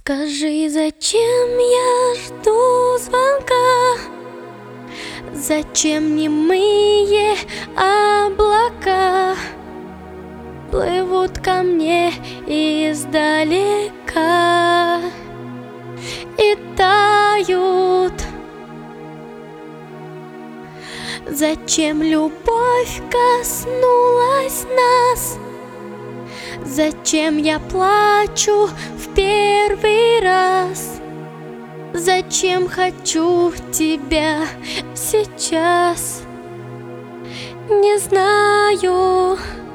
Скажи, зачем я жду звонка? Зачем немые облака плывут ко мне издалека и тают? Зачем любовь коснулась нас? Зачем я плачу в первый раз? Зачем хочу тебя сейчас? Не знаю.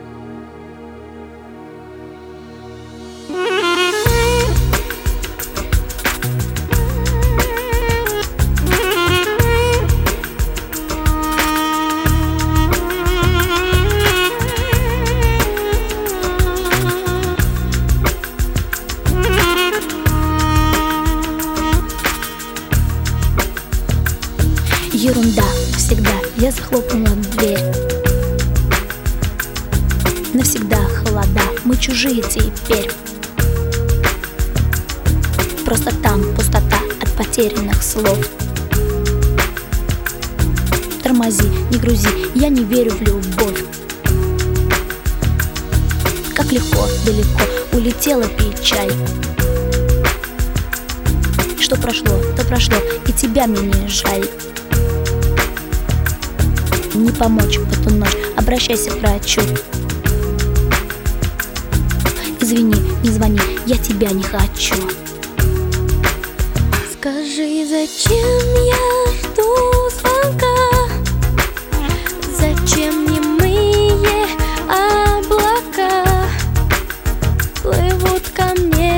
Ерунда, всегда я захлопнула дверь. Навсегда холода, мы чужие теперь. Просто там пустота от потерянных слов. Тормози, не грузи, я не верю в любовь. Как легко, далеко улетела печаль. Что прошло, то прошло, и тебя мне не жаль. Не помочь в эту ночь, обращайся к врачу. Извини, не звони, я тебя не хочу. Скажи, зачем я жду звонка? Зачем немые облака плывут ко мне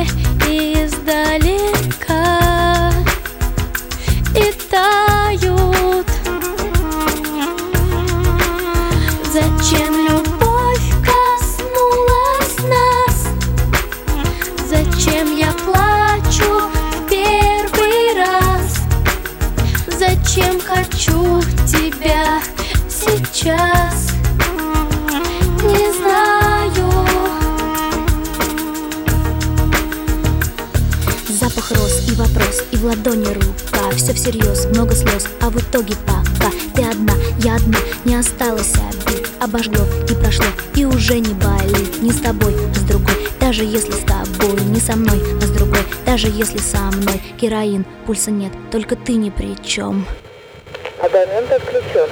издалека и тают? Зачем любовь коснулась нас? Зачем я плачу в первый раз? Зачем хочу тебя сейчас? Не знаю. Запах роз и вопрос, и в ладони рука. Все всерьез, много слез, а в итоге пока ты одна, я одна, не осталось обид. Обожгло и прошло, и уже не болит. Не с тобой, а с другой. Даже если с тобой, не со мной, а с другой. Даже если со мной героин, пульса нет, только ты ни при чем. Абонент отключен.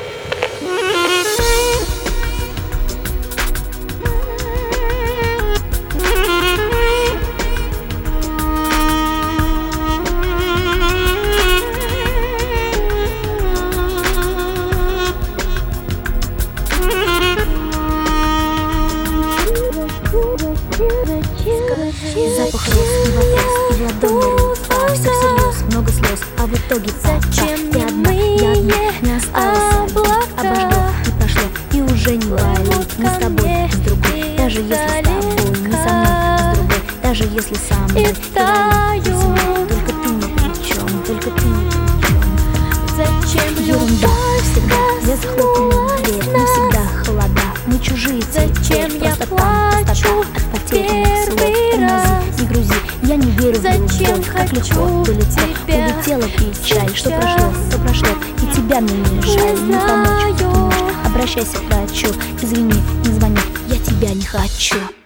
Запах роз и вопрос, и в ладони рука. Все всерьез, много слез, а в итоге пока ты одна, я одна, не осталось обид. Обожгло и прошло, и уже не болит. Не с тобой, а с другой. Даже если с тобой, не со мной, а с другой. Даже если со мной героин, только ты ни при чем, только ты ни при чем. Зачем Ерунда, всегда любовь я захлопнула дверь. Навсегда холода, мы чужие Зачем теперь. я Просто там плачу пустота от потерянных слов. первый Тормози, раз? не грузи, я не верю в Зачем любовь. Как легко, хочу далеко тебя улетела печаль. Что сейчас? прошло, то прошло, и тебя мне не жаль. Не помочь в эту знаю. ночь, обращайся к врачу. Извини, не звони, я тебя не хочу.